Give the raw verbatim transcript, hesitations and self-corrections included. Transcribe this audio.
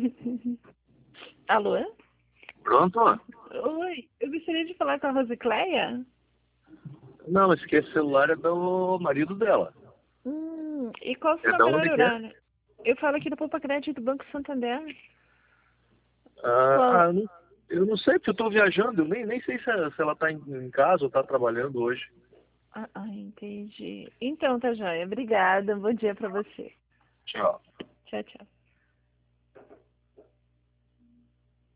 Alô? Pronto? Oi, eu gostaria de falar com a Rosicléia. Não, esse aqui é celular é do marido dela. Hum, e qual o É seu da melhor onde que é? horário? Eu falo aqui do Poupa Crédito do Banco Santander. Ah, ah, Qual? eu não, eu não sei, porque eu estou viajando, eu nem, nem sei se, se ela está em, em casa ou está trabalhando hoje. Ah, ah, entendi. Então, tá joia. Obrigada. Bom dia pra você. Tchau. Tchau, tchau.